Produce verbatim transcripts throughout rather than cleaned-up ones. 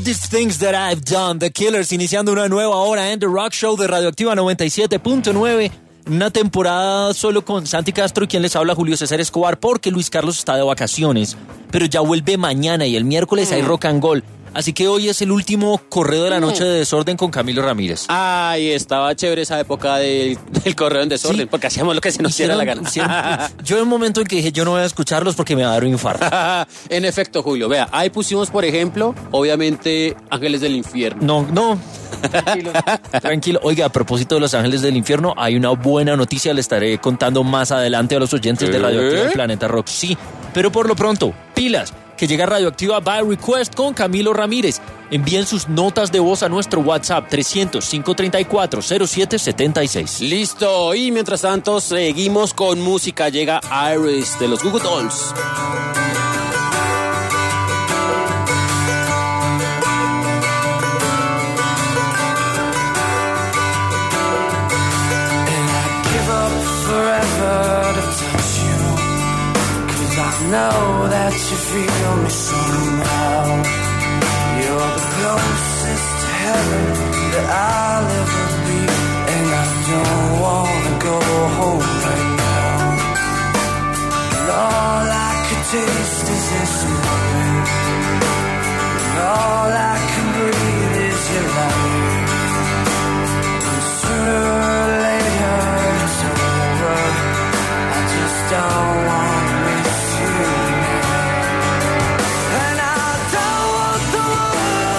Stupidest Things That I've Done, The Killers, iniciando una nueva hora en The Rock Show de Radioactiva noventa y siete punto nueve. Una temporada solo con Santi Castro y quien les habla, Julio César Escobar, porque Luis Carlos está de vacaciones, pero ya vuelve mañana y el miércoles mm. hay Rock and Gold. Así que hoy es el último correo de la noche de Desorden con Camilo Ramírez. Ay, estaba chévere esa época del, del correo en Desorden, sí, porque hacíamos lo que se nos diera la gana. Siempre, yo en un momento en que dije, yo no voy a escucharlos porque me va a dar un infarto. En efecto, Julio, vea, ahí pusimos, por ejemplo, obviamente, Ángeles del Infierno. No, no. Tranquilo, tranquilo. Oiga, a propósito de los Ángeles del Infierno, hay una buena noticia, le estaré contando más adelante a los oyentes ¿Eh? de Radioactiva del Planeta Rock. Sí, pero por lo pronto, pilas, que llega Radioactiva by Request con Camilo Ramírez. Envíen sus notas de voz a nuestro WhatsApp trescientos, cinco treinta y cuatro, cero siete setenta y seis. Listo, y mientras tanto seguimos con música. Llega Iris de los Goo Goo Dolls. Know that you feel me somehow. You're the closest to heaven that I'll ever be, and I don't wanna go home right now. And all I could taste is this moment, and all I can breathe is your light. And sooner or later it's over. I just don't want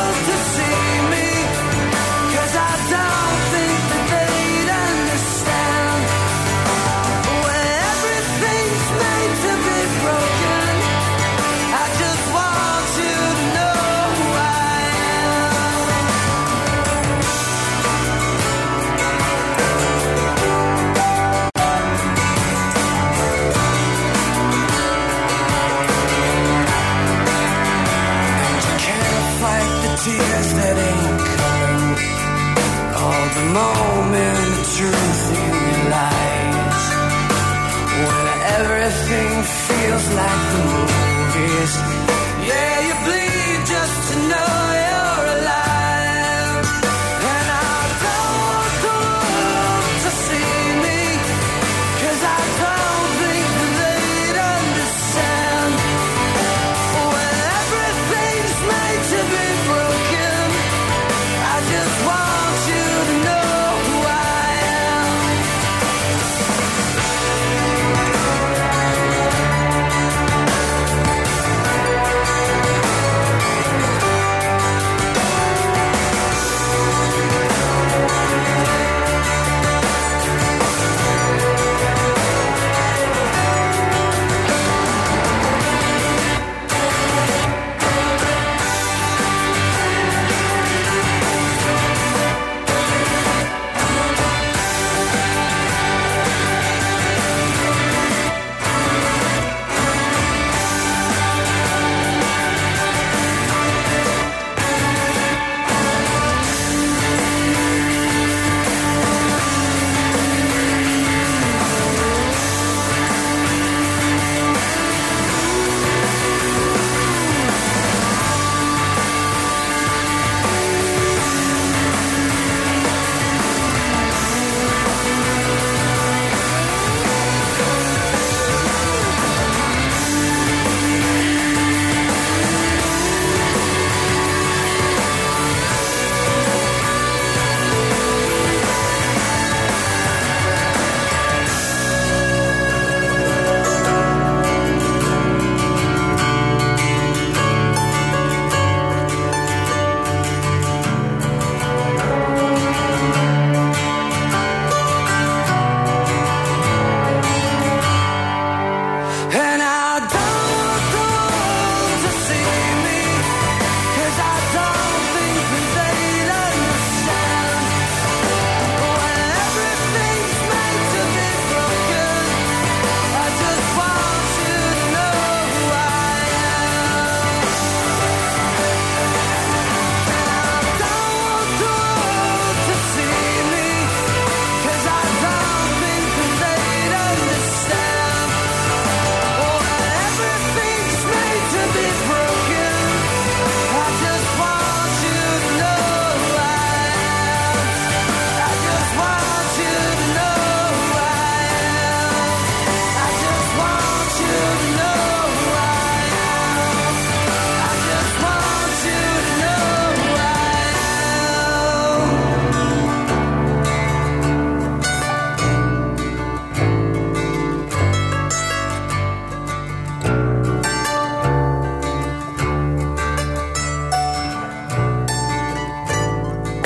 understand.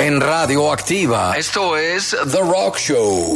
En Radioactiva, esto es The Rock Show.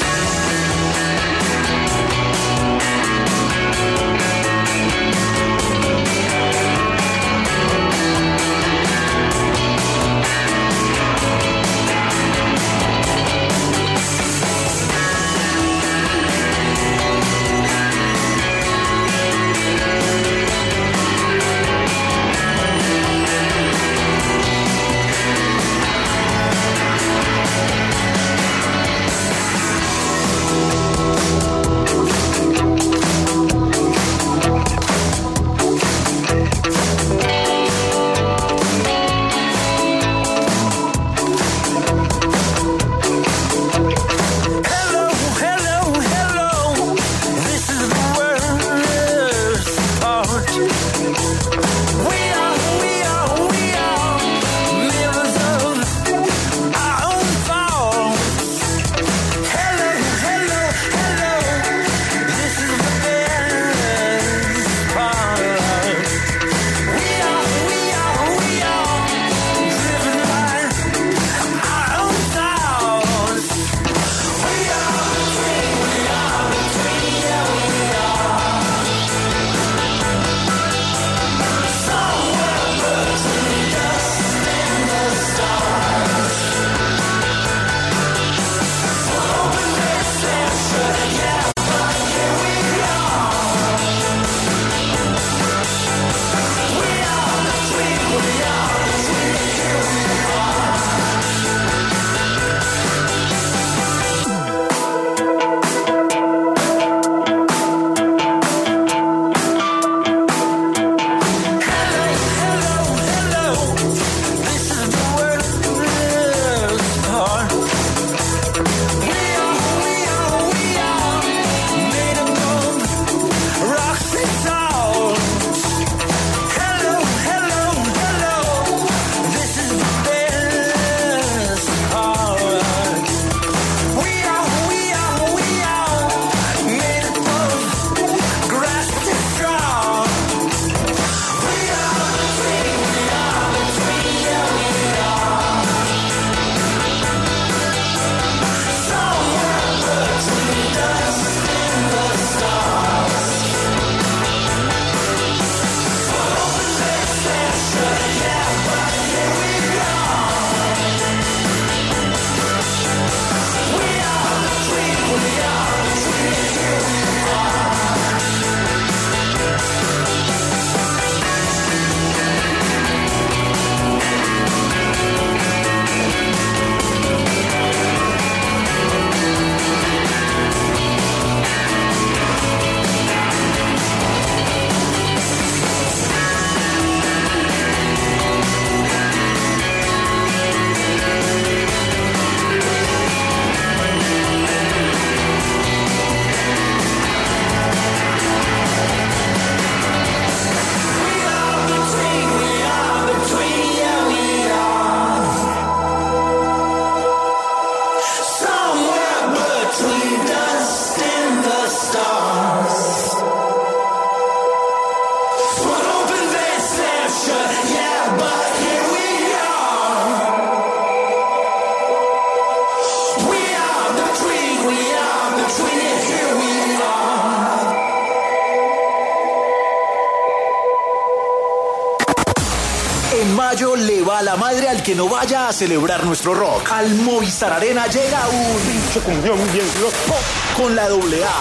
mayo le va la madre al que no vaya a celebrar nuestro rock. Al Movistar Arena llega un pinche cumbión bien loco con la doble A.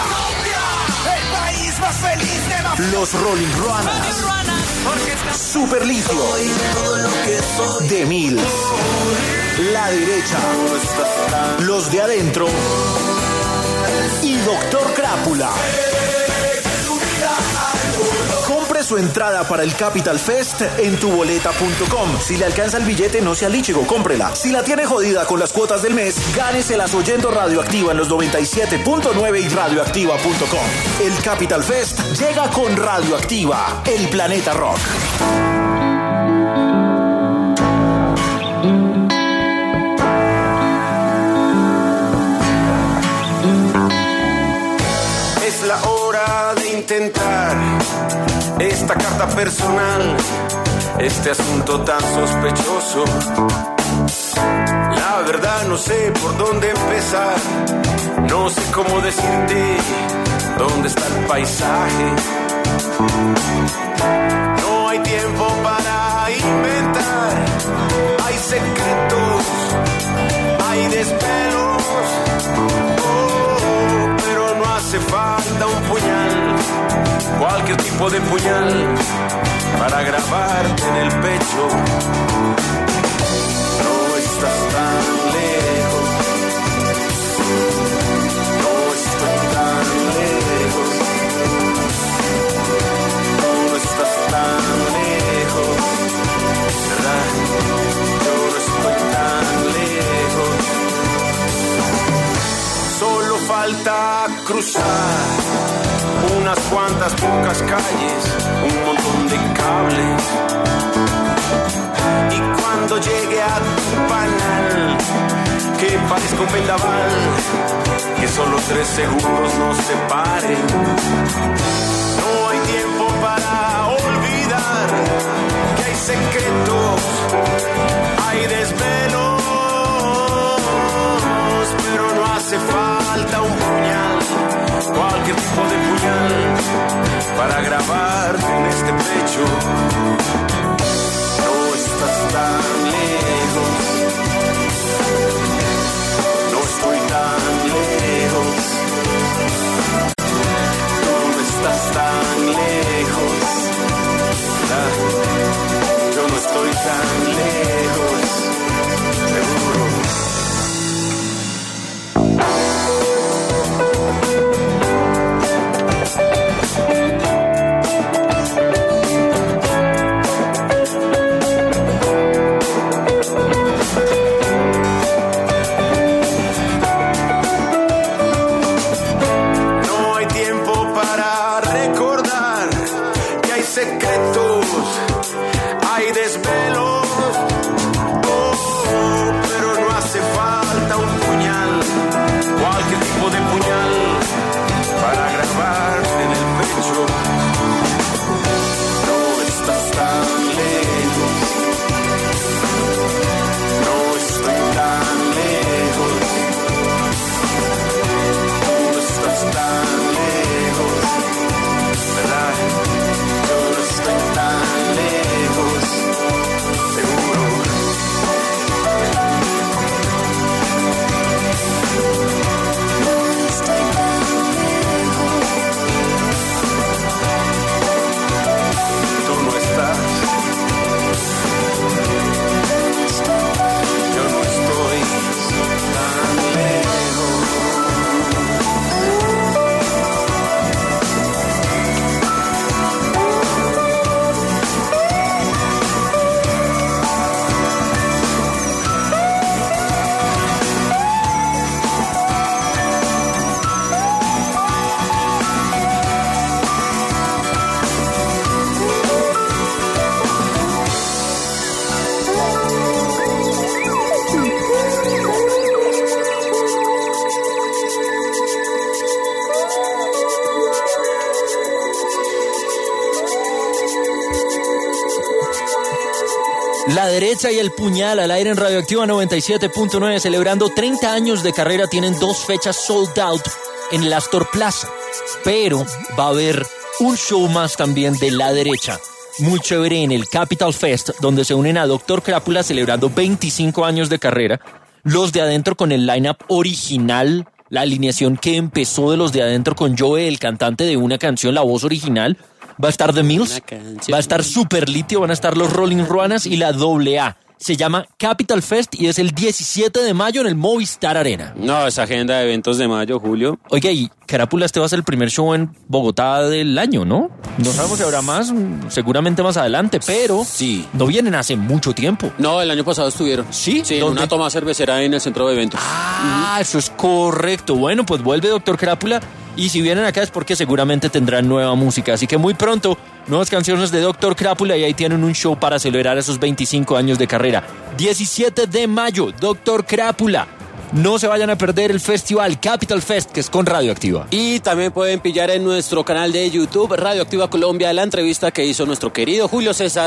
El país más feliz de la... Los Rolling Ruanas, Super Litio, The Mills, La Derecha, Los de Adentro y Doctor Crápula. Compre su entrada para el Capital Fest en tu boleta punto com. Si le alcanza el billete, no sea lichigo, cómprela. Si la tiene jodida con las cuotas del mes, gáneselas oyendo Radioactiva en los noventa y siete punto nueve y radioactiva punto com. El Capital Fest llega con Radioactiva, el planeta rock. Es la hora de intentar esta carta personal, este asunto tan sospechoso. La verdad no sé por dónde empezar. No sé cómo decirte dónde está el paisaje. No hay tiempo para inventar. Hay secretos, hay desvelos. Oh, pero no hace falta un puñal, cualquier tipo de puñal, para grabarte en el pecho. No estás tan lejos, no estoy tan lejos, no estás tan lejos, ¿verdad? Yo no estoy tan lejos. Solo falta cruzar unas cuantas pocas calles, un montón de cables. Y cuando llegue a tu panal, que parezca un vendaval, que solo tres segundos nos separen. No hay tiempo para olvidar que hay secretos, hay desvelos, pero no hace falta un puñal, cualquier tipo de puñal, para grabarte en este pecho. No estás tan lejos, no estoy tan lejos, no estás tan lejos, ¿verdad? Yo no estoy tan lejos, seguro. Secretos, hay desvelos, oh, pero no hace falta un puñal, cualquier tipo de puñal, para grabarte en el pecho. No estás tan lejos, no estoy tan lejos, no estás tan lejos, ¿verdad? Tan lejos, seguro. Estoy tan lejos. Tú no estás. Yo no estoy tan lejos. La derecha y el puñal al aire en Radioactiva noventa y siete punto nueve, celebrando treinta años de carrera. Tienen dos fechas sold out en el Astor Plaza, pero va a haber un show más también de La Derecha, muy chévere, en el Capital Fest, donde se unen a Doctor Crápula celebrando veinticinco años de carrera, Los de Adentro con el lineup original, la alineación que empezó de Los de Adentro con Joe, el cantante de una canción, la voz original. Va a estar The Mills, va a estar Super Litio, van a estar los Rolling Ruanas y la doble A. Se llama Capital Fest y es el diecisiete de mayo en el Movistar Arena. No, esa agenda de eventos de mayo, Julio. Oiga, y Carápula, este va a ser el primer show en Bogotá del año, ¿no? No sabemos si habrá más, seguramente más adelante, pero sí, no vienen hace mucho tiempo. No, el año pasado estuvieron. ¿Sí? Sí, en una toma cervecera en el centro de eventos. Ah, uh-huh. Eso es correcto. Bueno, pues vuelve Doctor Carápula. Y si vienen acá es porque seguramente tendrán nueva música. Así que muy pronto, nuevas canciones de Doctor Crápula y ahí tienen un show para celebrar esos veinticinco años de carrera. diecisiete de mayo, Doctor Crápula. No se vayan a perder el festival Capital Fest, que es con Radioactiva. Y también pueden pillar en nuestro canal de YouTube, Radioactiva Colombia, la entrevista que hizo nuestro querido Julio César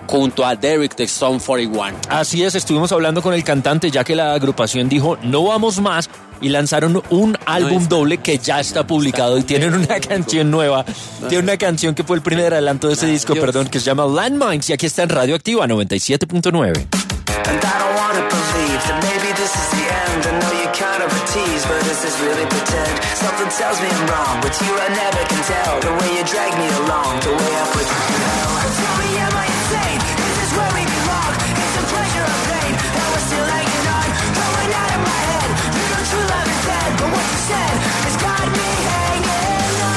junto a Derek de Stone cuarenta y uno. Así es, estuvimos hablando con el cantante ya que la agrupación dijo no vamos más y lanzaron un álbum doble que ya está publicado y tienen una canción nueva. Tiene una canción que fue el primer adelanto de ese disco, perdón, que se llama Landmines y aquí está en Radio Activa noventa y siete punto nueve. And I don't wanna believe that maybe this is the end. I know you're kind of a tease, but is this really pretend? Something tells me I'm wrong, but you I never can tell. The way you drag me along, the way I put you down. Tell me, am I insane? Is this where we belong? Is the pleasure or pain? And we're still hanging on, going out of my head. You know true love is dead, but what you said has got me hanging on.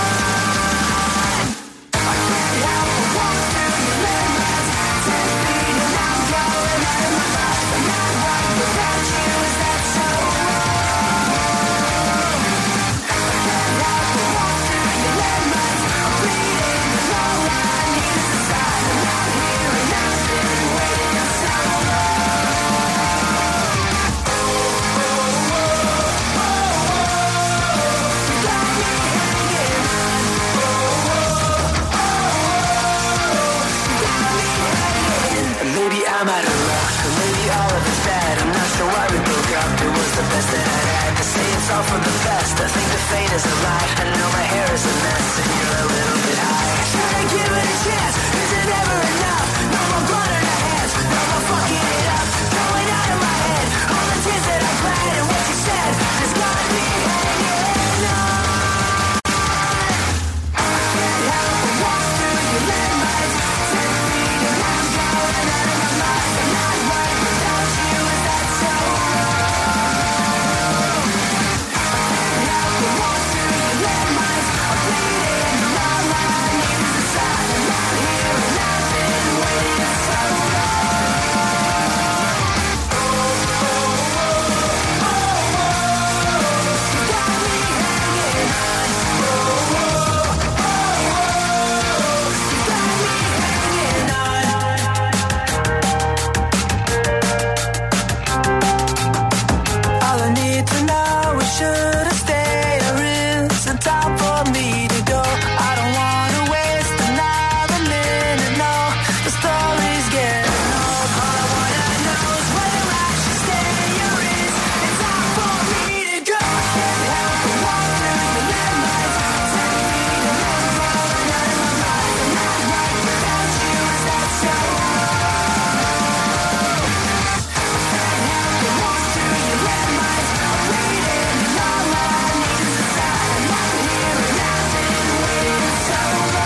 I can't help but walk through your limits. Ten feet and I'm going out of my mind. I'm not right without you, is that so wrong? I can't help but walk through your limits. I'm bleeding and all I need is a sign. I'm out here and I've been waiting so long. Maybe I'm out of luck, or maybe all of it's bad. I'm not sure why we broke up, it was the best that I had. To say it's all for the best, I think the fate is a lie. I know my hair is a mess, and you're a little bit high. Should I give it a chance? Is it ever enough? No more blood in our hands, no more fucking it up. Going out of my head, all the tears that I cried, and what you said has got me hanging on. I can't help but walk through your landmines. Ten feet and I'm going out of my mind. I'm not right without you, is that so wrong? I can't help but walk through your landmines. I'm bleeding and all I need is a sign. I'm out here and I've been waiting so all I need to know is should I stay or is it time for me to go? I don't wanna waste another minute, no. The story's getting old. All I wanna know is whether I should stay or is it time for me to go? Can't help but walk through the landmines. Ten feet and I'm going out of my mind. I'm not right without you, is that so wrong? Can't help but walk through your landmines. I'm bleeding and all I need is a sign. I'm out here and I've been waiting so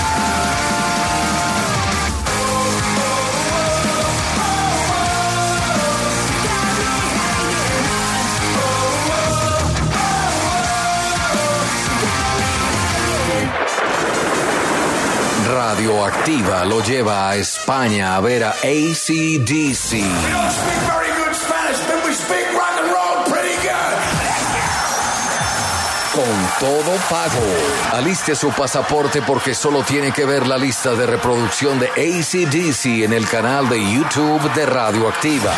Radioactiva lo lleva a España a ver a A C D C. We don't speak very good Spanish, but we speak rock and roll pretty good. Con todo pago. Aliste su pasaporte porque solo tiene que ver la lista de reproducción de A C D C en el canal de YouTube de Radioactiva.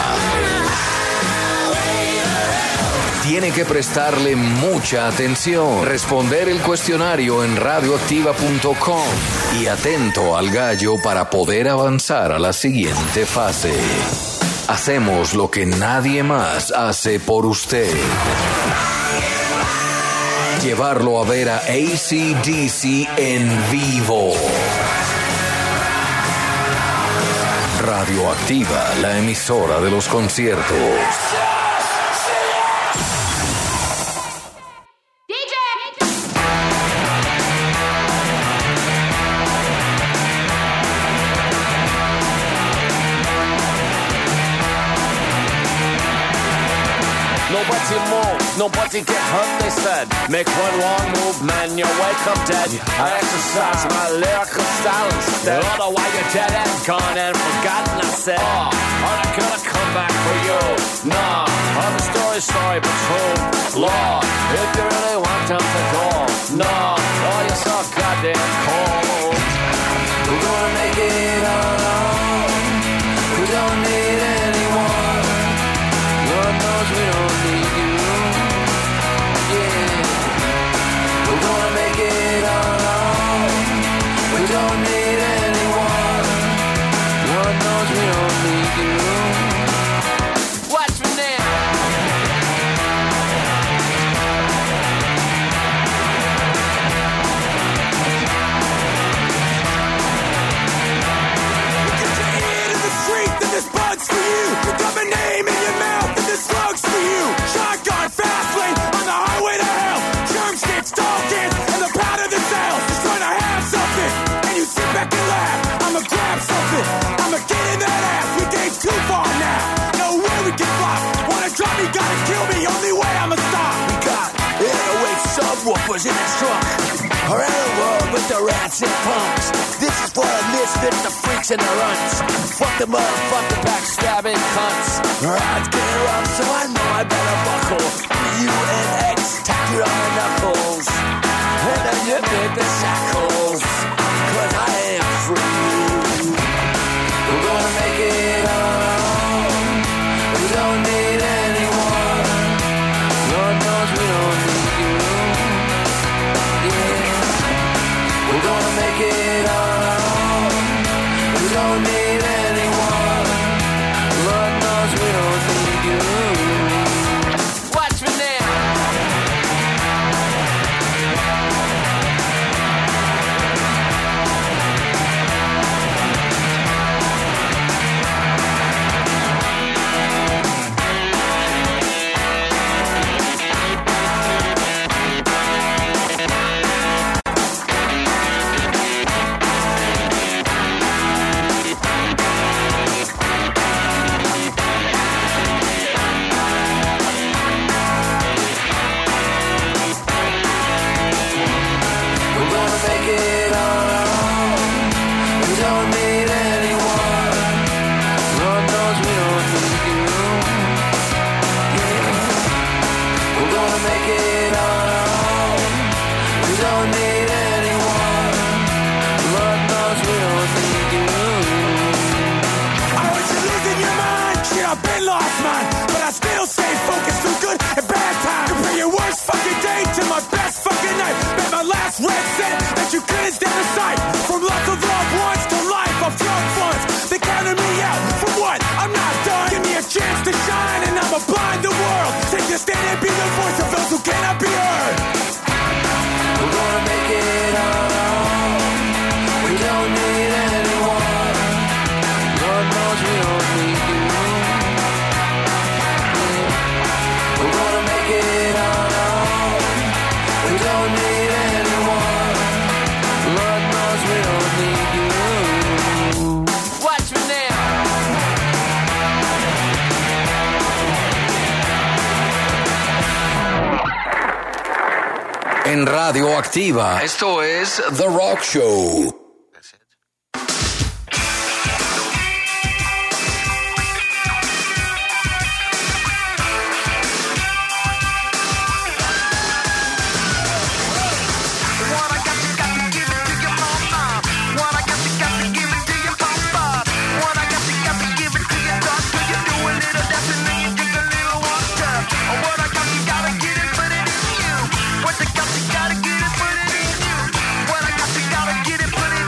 Tiene que prestarle mucha atención, responder el cuestionario en radioactiva punto com y atento al gallo para poder avanzar a la siguiente fase. Hacemos lo que nadie más hace por usted. Llevarlo a ver a A C D C en vivo. Radioactiva, la emisora de los conciertos. Nobody move, nobody get hurt, they said. Make one wrong move, man, you wake up dead. I exercise my lyrical style instead. Otherwise you're dead and gone and forgotten, I said. Oh, I'm not gonna come back for you. Nah, all the story's sorry but true. Lord, if you really want them to go. Nah, oh, you're so goddamn cold. we're gonna make it alone. We don't need anyone. Lord knows we don't need you. Yeah, we're gonna make it alone. We don't need anyone. Lord massive punks. This is for the misfits, the freaks, and the runts. Fuck the motherfucking backstabbing cunts. Odds get rough, so I know I better buckle. U N X, tack you on the knuckles. And then you make the shackles. Cause I am free. We're gonna make it on our own. We don't need anyone. Lord knows we don't need you. Yeah. We're gonna make it on our own. We don't need anyone. Lord knows we don't need you. Watch me now. Red set that you couldn't stand the sight. From lots of loved ones to life of drug funds. They counted me out for what? I'm not done. Give me a chance to shine and I'ma blind the world. Take a stand and be the voice of those who cannot be heard. We're gonna make it on our own. We don't need anyone. Lord knows we don't need you. We're gonna make it on our own. We don't need anyone. Lord knows we don't need you. Watch me now. En Radio Activa, esto es The Rock Show. Gotta get it, put it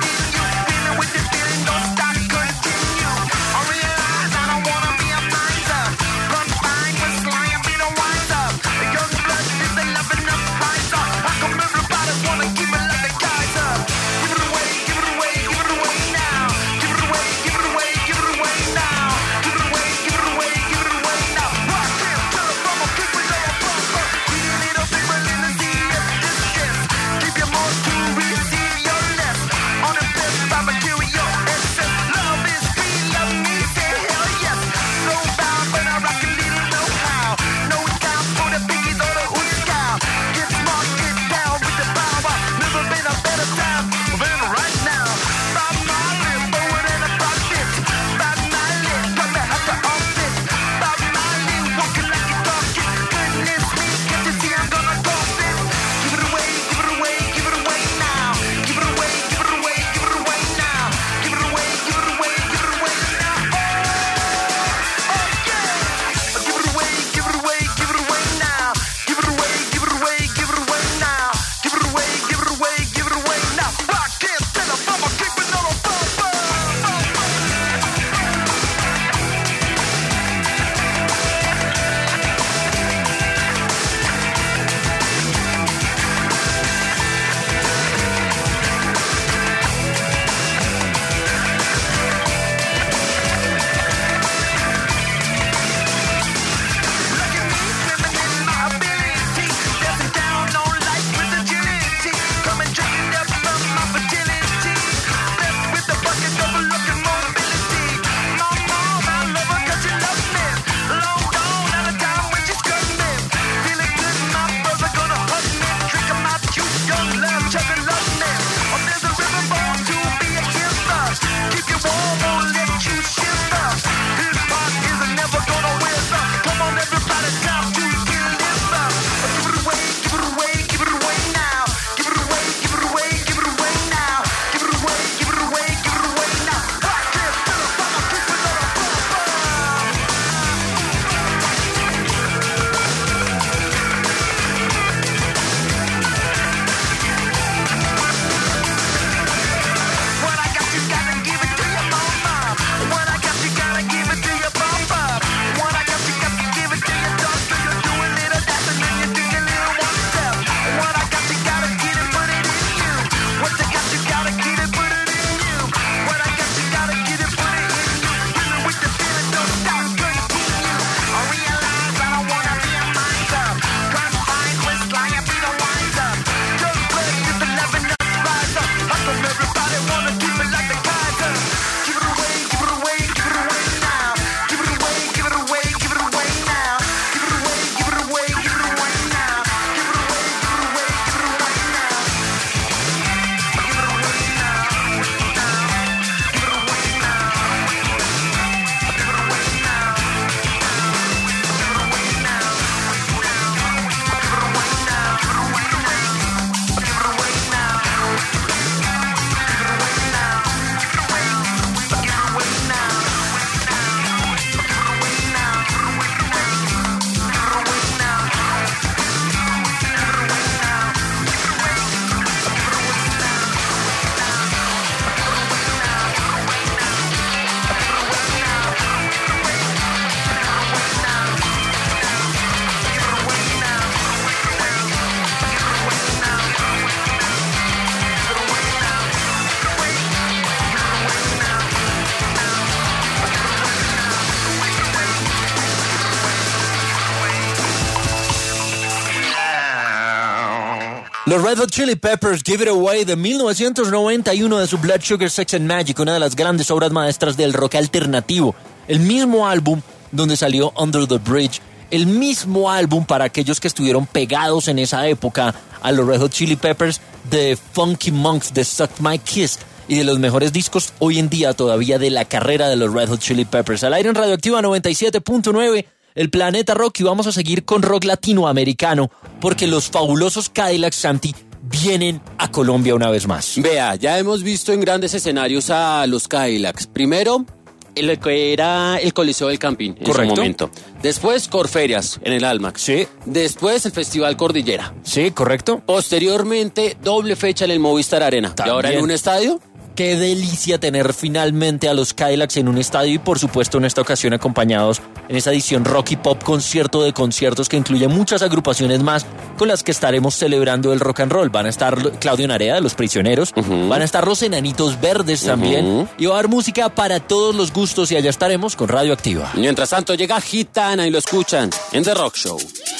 Los Red Hot Chili Peppers, Give It Away, de mil novecientos noventa y uno, de su Blood Sugar Sex and Magic, una de las grandes obras maestras del rock alternativo. El mismo álbum donde salió Under the Bridge, el mismo álbum para aquellos que estuvieron pegados en esa época a los Red Hot Chili Peppers, de Funky Monks, de Suck My Kiss, y de los mejores discos hoy en día todavía de la carrera de los Red Hot Chili Peppers. Al aire en Radioactiva noventa y siete punto nueve, el Planeta Rock, y vamos a seguir con rock latinoamericano, porque los fabulosos Cadillacs, Santi, vienen a Colombia una vez más. Vea, ya hemos visto en grandes escenarios a los Cadillacs. Primero, el que era el Coliseo del Campín en Correcto. su momento. Después, Corferias en el Almax. Sí. Después, el Festival Cordillera. Sí, correcto. Posteriormente, doble fecha en el Movistar Arena. También. Y ahora en un estadio. Qué delicia tener finalmente a los Cadillacs en un estadio, y por supuesto en esta ocasión acompañados en esta edición Rock y Pop, concierto de conciertos que incluye muchas agrupaciones más con las que estaremos celebrando el rock and roll. Van a estar Claudio Narea de Los Prisioneros, uh-huh. van a estar los Enanitos Verdes también, uh-huh. y va a haber música para todos los gustos, y allá estaremos con Radioactiva. Mientras tanto llega Gitana y lo escuchan en The Rock Show.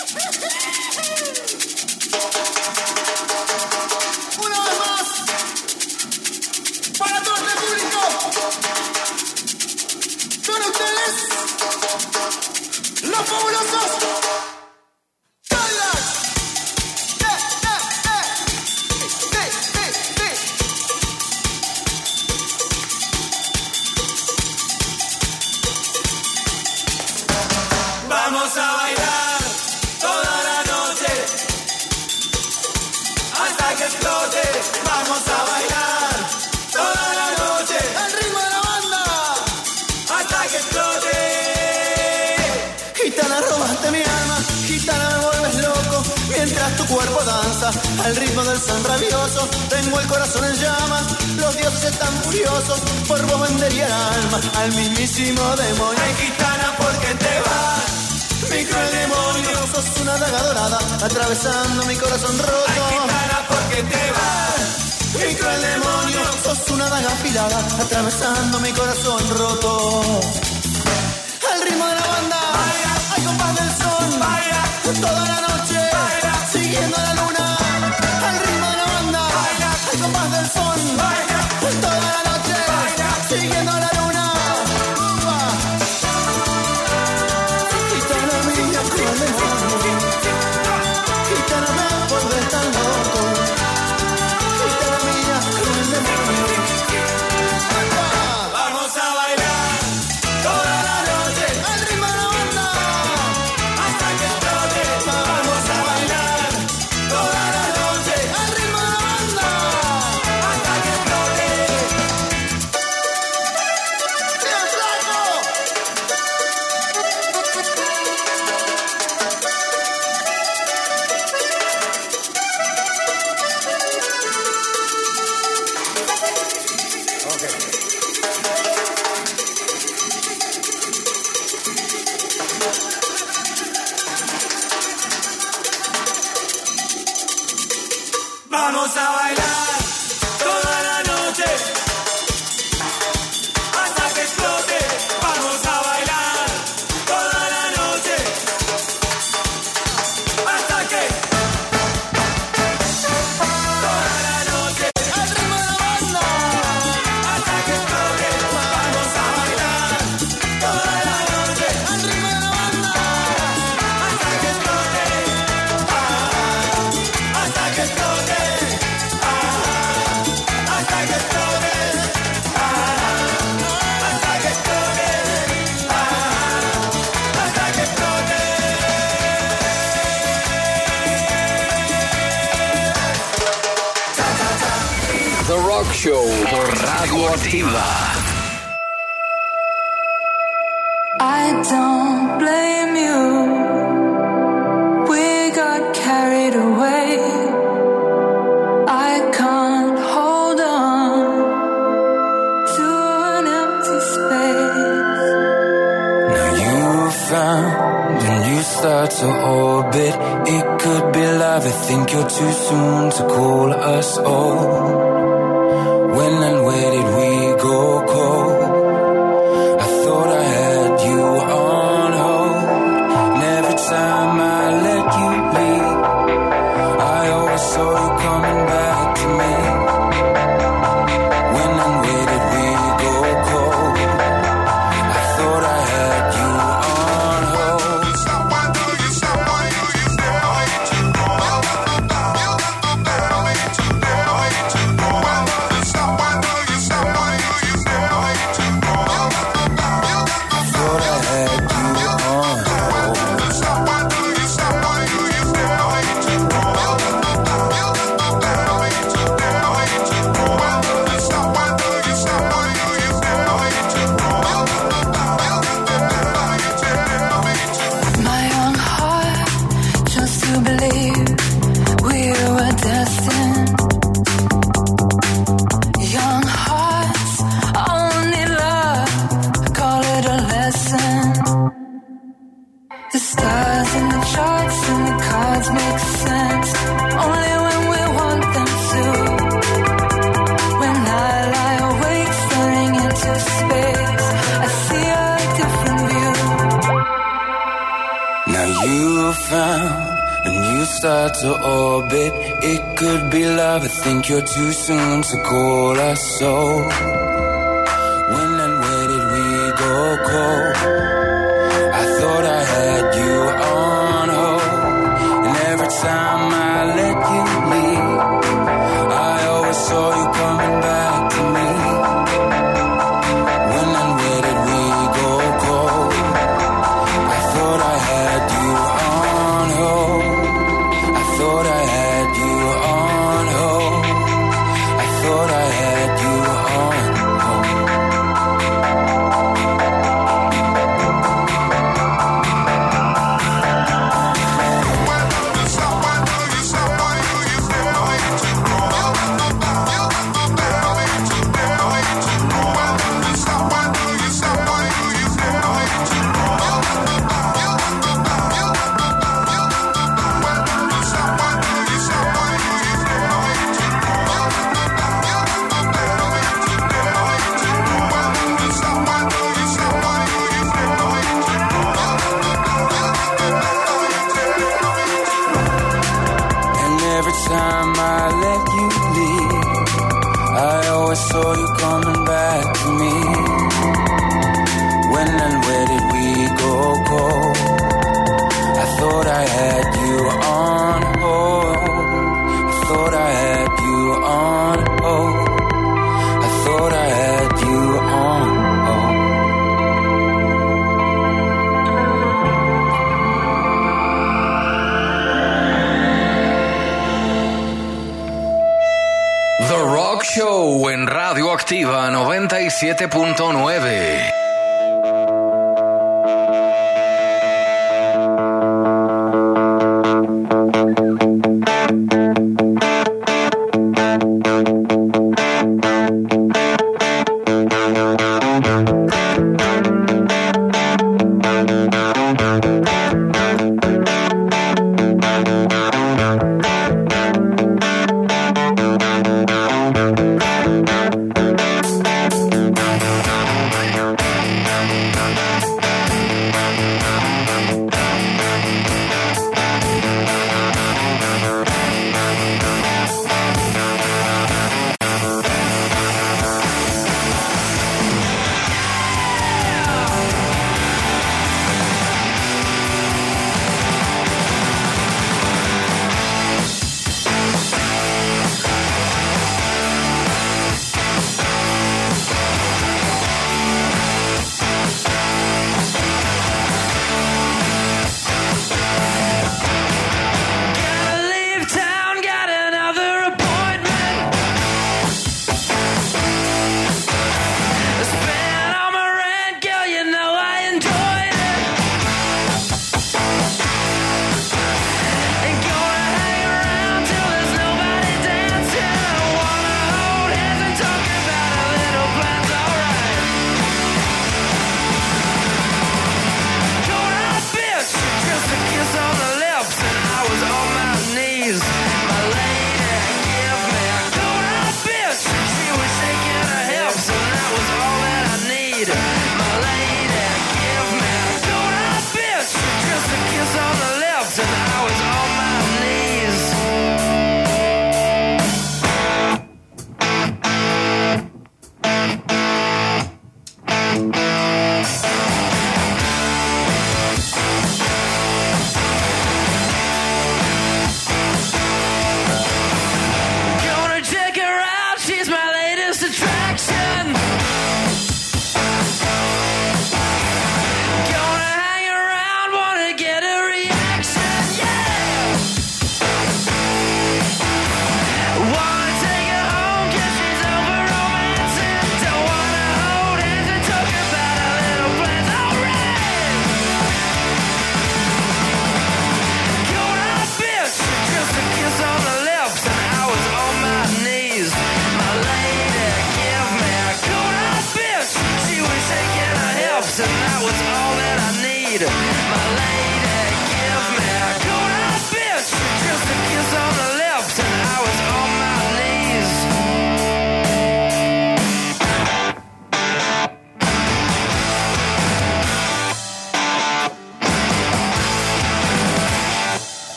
Vamos a bailar toda la noche hasta que explote. Vamos a bailar toda la noche al ritmo de la banda hasta que explote. Gitana, robaste mi alma, gitana, me vuelves loco mientras tu cuerpo danza al ritmo del son rabioso. Tengo el corazón en llamas, los dioses están furiosos, por vos vendería el alma al mismísimo demonio. Ay, gitana, ¿por qué te vas? Mi cruel demonio, sos una daga dorada atravesando mi corazón roto. Ay, gitana, ¿por qué te vas? Mi cruel demonio, sos una daga afilada atravesando mi corazón roto. Al ritmo de la banda, baila, al compás del son, baila, toda la noche, baila, siguiendo la luna. Al ritmo de la banda, baila, al compás del son, baila, toda la noche, baila, siguiendo la luna. Vamos a bailar toda la noche hasta que explote. Vamos a bailar toda la noche hasta que toda la noche al ritmo de la banda hasta que explote. Vamos a bailar toda la noche al ritmo de la banda hasta que explote. Ah, hasta que explote. The Rock Show por Radioactiva. I don't blame you. We got carried away. I can't hold on to an empty space. Now you found a new star to orbit. It could be love. I think you're too soon to call us old. When and where did we go cold? I thought I had you on hold. And every time I let you leave, I always saw you start to orbit. It could be love, I think you're too soon to call us so. When and where did we go cold? I thought I had you on hold, and every time I let you leave, I always saw you coming back to me. When and where did we go cold? I thought I had you on hold. I thought I had you on hold. I thought I had you on hold. Time I let you leave, I always saw you coming back to me. When and where did we go cold? I thought I had you on hold. I thought I had you on hold. I thought I had you on hold. The Rock Show en Radio Activa noventa y siete punto nueve.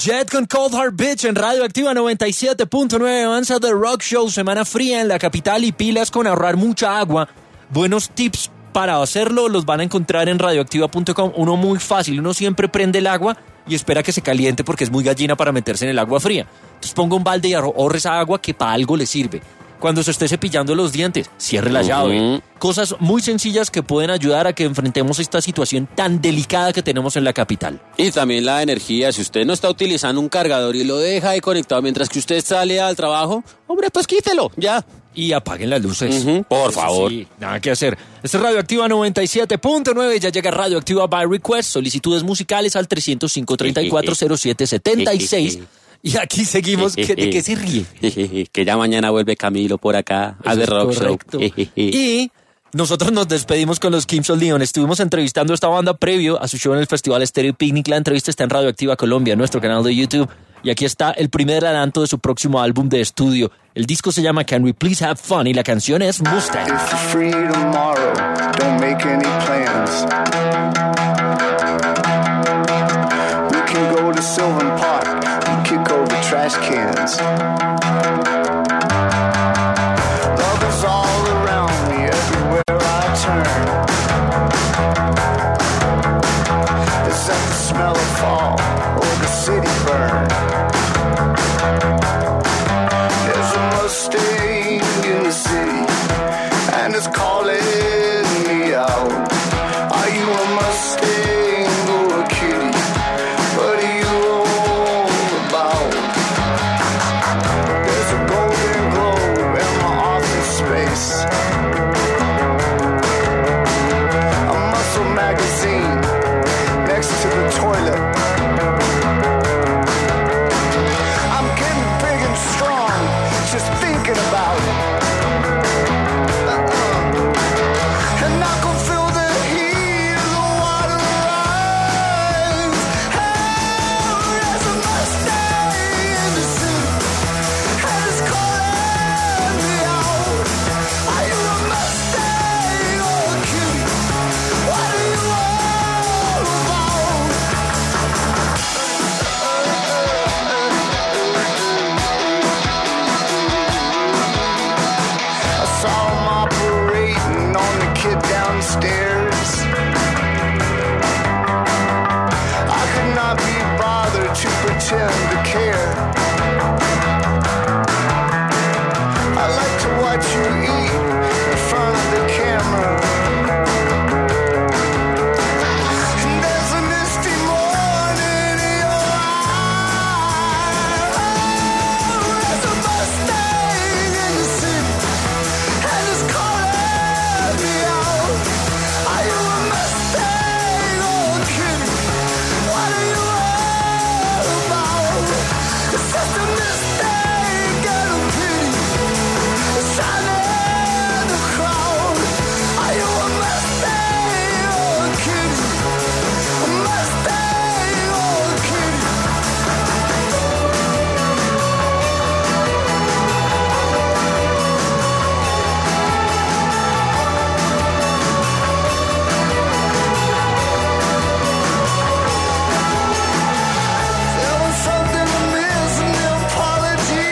Jet con Cold Hard Bitch en Radioactiva noventa y siete punto nueve. Avanza The Rock Show, semana fría en la capital y pilas con ahorrar mucha agua. Buenos tips para hacerlo los van a encontrar en radioactiva punto com. Uno muy fácil, uno siempre prende el agua y espera que se caliente porque es muy gallina para meterse en el agua fría. Entonces ponga un balde y ahorre esa agua que para algo le sirve. Cuando se esté cepillando los dientes, cierre la uh-huh. llave. Cosas muy sencillas que pueden ayudar a que enfrentemos esta situación tan delicada que tenemos en la capital. Y también la energía. Si usted no está utilizando un cargador y lo deja ahí conectado mientras que usted sale al trabajo, hombre, pues quítelo, ya. Y apaguen las luces. Uh-huh. Por Eso favor. Sí, nada que hacer. Este es Radioactiva noventa y siete punto nueve. Ya llega Radioactiva by Request. Solicitudes musicales al tres cero cinco, treinta y cuatro, cero siete, setenta y seis. Y aquí seguimos. ¿De qué se ríe? Que ya mañana vuelve Camilo por acá a The Rock Show. Y nosotros nos despedimos con los Kings of Leon. Estuvimos entrevistando a esta banda previo a su show en el Festival Stereo Picnic. La entrevista está en Radioactiva Colombia, en nuestro canal de YouTube. Y aquí está el primer adelanto de su próximo álbum de estudio. El disco se llama Can We Please Have Fun y la canción es Mustang. If you're free tomorrow, don't make any plans. We can go to Sylvan Park and kick over trash cans. Love is all around me, everywhere I turn. Is that the smell of fall or the city burn? There's a Mustang in the city, and it's calling me out. Are you a Mustang or a kitty? What are you all about? There's a golden globe in my office space, a muscle magazine next to the toilet. I'm getting big and strong just thinking about it. Uh-uh. And I can feel the heat of the water rise. Oh, there's a Mustang in the city, and it's calling me out. Are you a Mustang or a kitty? What are you all about? I saw him operating on the kid downstairs. I could not be bothered to pretend to care. I like to watch you eat in front of the camera. And there's a misty morning in your eyes. Oh, there's a Mustang in the city, and it's calling me out. Are you a Mustang or a kitty? What are you all about? It's just a mistake and a pity. It's shining in the crowd. Are you a Mustang or a kitty? A Mustang or a kitty? There was something amiss in the apology.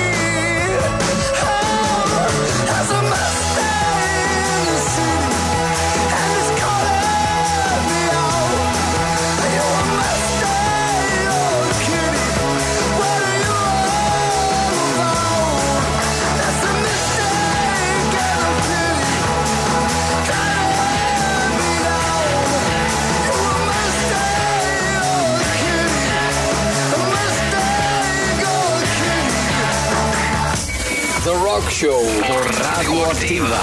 Oh, there's a Mustang in the city, and it's calling me out. Are you a Mustang or a kitty? What are you all about? That's a mistake and a pity. Calling me out. You a Mustang or a kitty? A Mustang or a kitty? The Rock Show por Radioactiva.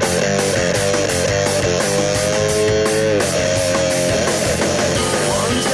Once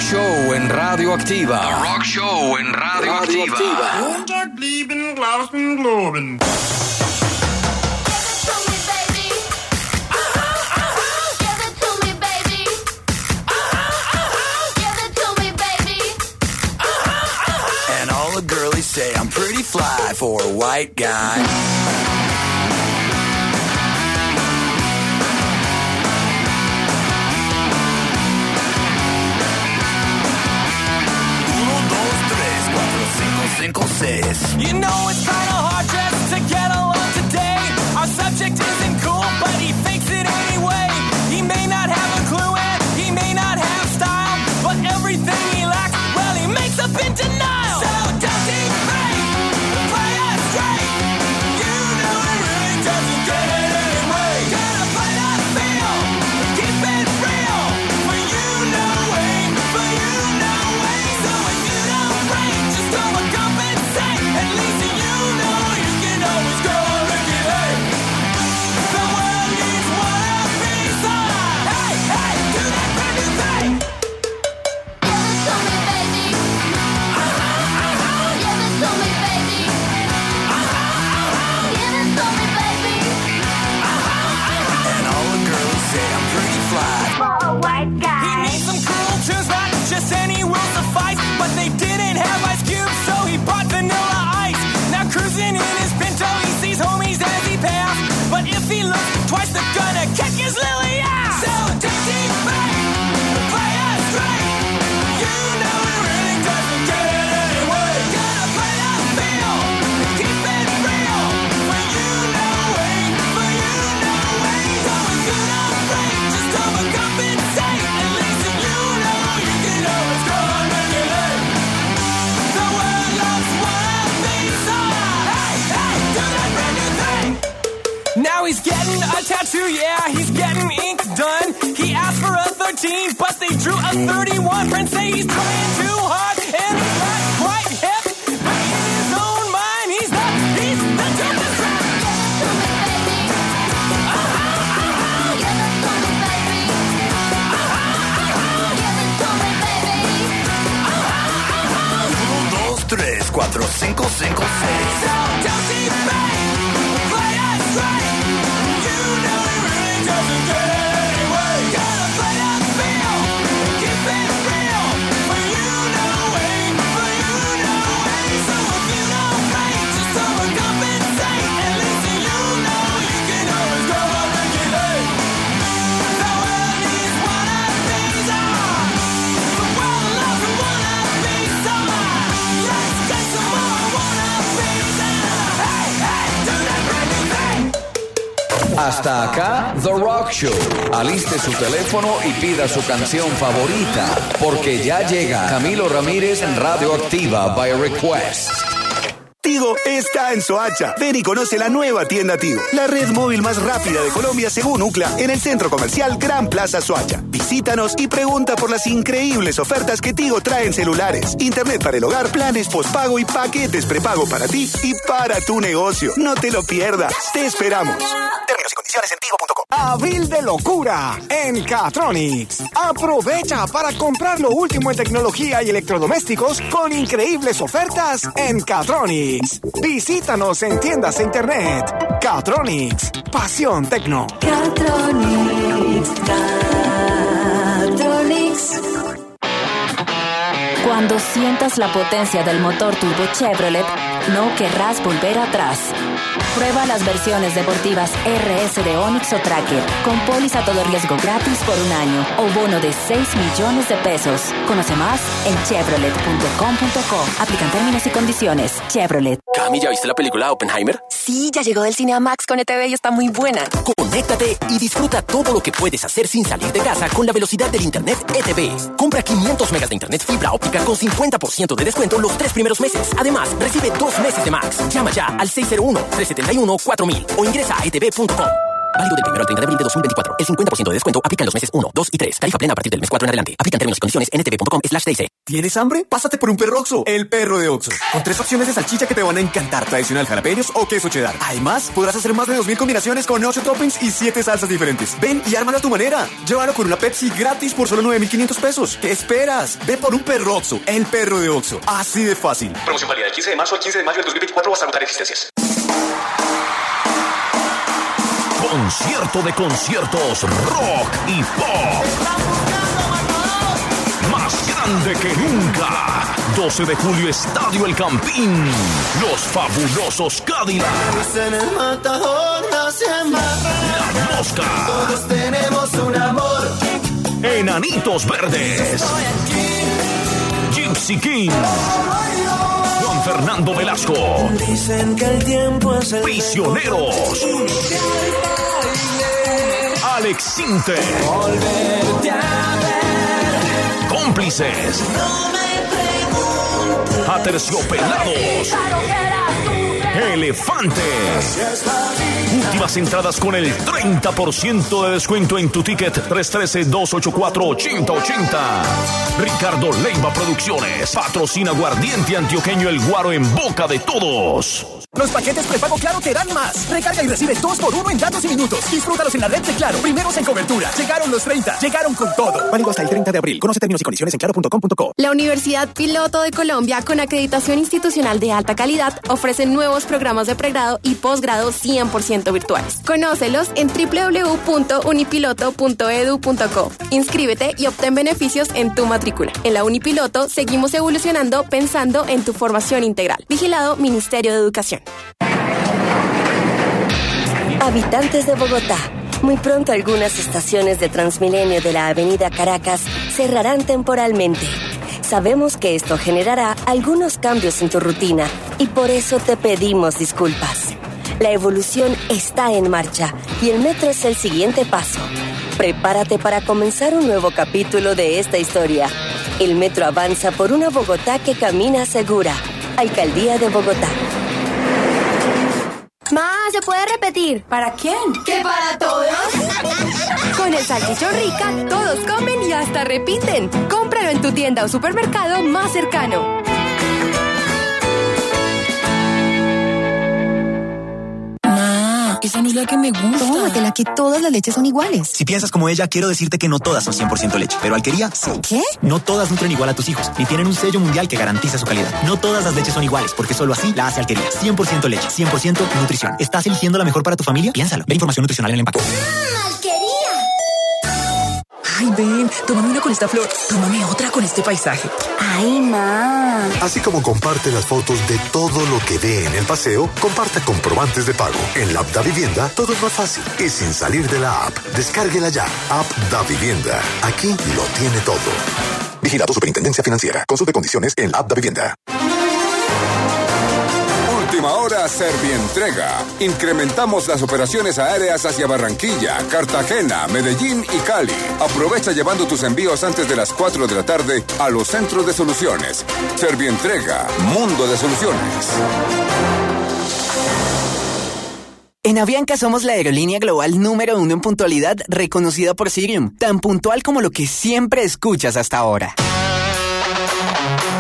Show en Radio Activa. The Rock Show en Radio, Radio Activa. And all the girlies say I'm pretty fly for a white guy. You know it's kinda hard just to get along today. Our subject isn't cool, but he fakes it anyway. He may not have a clue and he may not have style, but everything he lacks, well, he makes up in denial. So don't he fake, play us straight. You know he really doesn't get it anyway. Gotta play that feel, keep it real. For you know way, for you know way. So if you don't break, just overcompensate. At least you know you can always go on Ricky Lake. The world needs one of these. Hey, hey, do that brand new thing. Give it to me, baby. Uh-huh, uh-huh. Give it to me, baby. Uh-huh, uh-huh. Give it to me, baby. Uh-huh, uh-huh. And all the girls say I'm pretty fly for a white guy. He needs some cool tunes, not just any will suffice. But they didn't have Ice Cube, so he bought Vanilla Ice. Now cruising in his Pinto, he sees homies as he passed. But if he looks twice, they're gonna kick his lily ass. So take it back, play us straight. You know he really doesn't get it anyway. Gotta play that feel, keep it real. For you know way, for you know way. So if you don't break, just overcompensate. At least if you know you can always go on regulate. The world loves one of these. Hey, hey, do that brand new thing. Now he's getting a tattoo, yeah, he's getting ink done. He asked for a thirteen, but they drew a thirty-one. Friends say he's trying too hard, and he's not quite hip. But in his own mind, he's the, he's the dopest rap. Give it to me, baby. Uh-huh, uh-huh. Give it to me, baby. Uh-huh, uh-huh. uno, dos, tres, cuatro, cinco, cinco, seis. So don't be fake, play us straight. You know he really doesn't get it anyway. Gotta play that feel, keep it real. For you know way, for you know way. So if you don't break, just overcompensate. At least you know you can always go on regulate. The world needs one of these. The world loves one of these. Let's get some more one of these. Hey, hey, do that brand new thing. Hasta acá, The Rock Show. Aliste su teléfono y pida su canción favorita, porque ya llega Camilo Ramírez en Radio Activa by Request. Tigo está en Soacha. Ven y conoce la nueva tienda Tigo, la red móvil más rápida de Colombia según Ucla, en el centro comercial Gran Plaza Soacha. Visítanos y pregunta por las increíbles ofertas que Tigo trae en celulares, internet para el hogar, planes postpago y paquetes prepago para ti y para tu negocio. No te lo pierdas. Te esperamos. Términos y condiciones en tigo punto com. Abril de locura en Catronics. Aprovecha para comprar lo último en tecnología y electrodomésticos con increíbles ofertas en Catronics. Visítanos en tiendas e internet. Catronics, pasión tecno. Catronics, Catronics. Cuando sientas la potencia del motor turbo Chevrolet, no querrás volver atrás. Prueba las versiones deportivas R S de Onix o Tracker, con póliza todo riesgo gratis por un año o bono de seis millones de pesos. Conoce más en chevrolet punto com punto co. Aplican términos y condiciones. Chevrolet. Cami, ¿ya viste la película Oppenheimer? Sí, ya llegó del cine a Max con E T V y está muy buena. Conéctate y disfruta todo lo que puedes hacer sin salir de casa con la velocidad del internet E T V. Compra quinientos megas de internet fibra óptica con cincuenta por ciento de descuento los tres primeros meses. Además, recibe dos meses de Max. Llama ya al seis cero uno, tres siete uno, cuatro mil o ingresa a e t v punto com. Válido del primero al treinta de abril de dos mil veinticuatro. El cincuenta por ciento de descuento aplica en los meses uno, dos y tres. Tarifa plena a partir del mes cuatro en adelante. Aplican términos y condiciones en n t v punto com slash t c. ¿Tienes hambre? Pásate por un perro Oxxo, el perro de Oxxo. Con tres opciones de salchicha que te van a encantar. Tradicional, jalapeños o queso cheddar. Además, podrás hacer más de dos mil combinaciones con ocho toppings y siete salsas diferentes. Ven y ármalo a tu manera. Llévalo con una Pepsi gratis por solo nueve mil quinientos pesos. ¿Qué esperas? Ve por un perro Oxxo, el perro de Oxxo. Así de fácil. Promoción válida del quince de marzo al quince de mayo del dos mil veinticuatro hasta agotar existencias. Concierto de conciertos, rock y pop. Más grande que nunca. doce de julio, Estadio El Campín. Los fabulosos Cadillacs. En el matador nacen La Mosca. Todos tenemos un amor. Enanitos Verdes. Gypsy King. Juan Fernando Velasco. Dicen que el tiempo es el Prisioneros. Alex Sinte. Volverte a ver. Cómplices. No me preguntes. Aterciopelados. Elefantes. Últimas entradas con el treinta por ciento de descuento en tu ticket. Tres uno tres, dos ocho cuatro, ocho cero ocho cero. Ricardo Leiva Producciones. Patrocina Aguardiente Antioqueño El Guaro en boca de todos. Los paquetes prepago Claro te dan más. Recarga y recibe dos por uno en datos y minutos. Disfrútalos en la red de Claro. Primeros en cobertura. Llegaron los treinta. Llegaron con todo. Válido hasta el treinta de abril. Conoce términos y condiciones en claro punto com punto co. La Universidad Piloto de Colombia, con acreditación institucional de alta calidad, ofrece nuevos programas de pregrado y posgrado cien por ciento virtuales. Conócelos en doble u doble u doble u punto unipiloto punto e d u punto co. Inscríbete y obtén beneficios en tu matrícula. En la Unipiloto seguimos evolucionando pensando en tu formación integral. Vigilado Ministerio de Educación. Habitantes de Bogotá, muy pronto algunas estaciones de Transmilenio de la Avenida Caracas cerrarán temporalmente. Sabemos que esto generará algunos cambios en tu rutina y por eso te pedimos disculpas. La evolución está en marcha y el metro es el siguiente paso. Prepárate para comenzar un nuevo capítulo de esta historia. El metro avanza por una Bogotá que camina segura. Alcaldía de Bogotá. Ma, ¿se puede repetir? ¿Para quién? ¿Que para todos? Con el salchichón Rica, todos comen y hasta repiten. Cómpralo en tu tienda o supermercado más cercano. Esa no es la que me gusta. Tómatela, que todas las leches son iguales. Si piensas como ella, quiero decirte que no todas son cien por ciento leche, pero Alquería sí. ¿Qué? No todas nutren igual a tus hijos, ni tienen un sello mundial que garantiza su calidad. No todas las leches son iguales, porque solo así la hace Alquería. cien por ciento leche, cien por ciento nutrición. ¿Estás eligiendo la mejor para tu familia? Piénsalo. Ve información nutricional en el empaque. Ay, ven, tómame una con esta flor, tómame otra con este paisaje. Ay, ma. Así como comparte las fotos de todo lo que ve en el paseo, comparta comprobantes de pago. En la app Da Vivienda, todo es más fácil y sin salir de la app. Descárguela ya. App Da Vivienda. Aquí lo tiene todo. Vigilado Superintendencia Financiera. Consulte condiciones en la app Da Vivienda. Última hora Servientrega. Incrementamos las operaciones aéreas hacia Barranquilla, Cartagena, Medellín y Cali. Aprovecha llevando tus envíos antes de las cuatro de la tarde a los centros de soluciones. Servientrega, mundo de soluciones. En Avianca somos la aerolínea global número uno en puntualidad, reconocida por Cirium. Tan puntual como lo que siempre escuchas hasta ahora.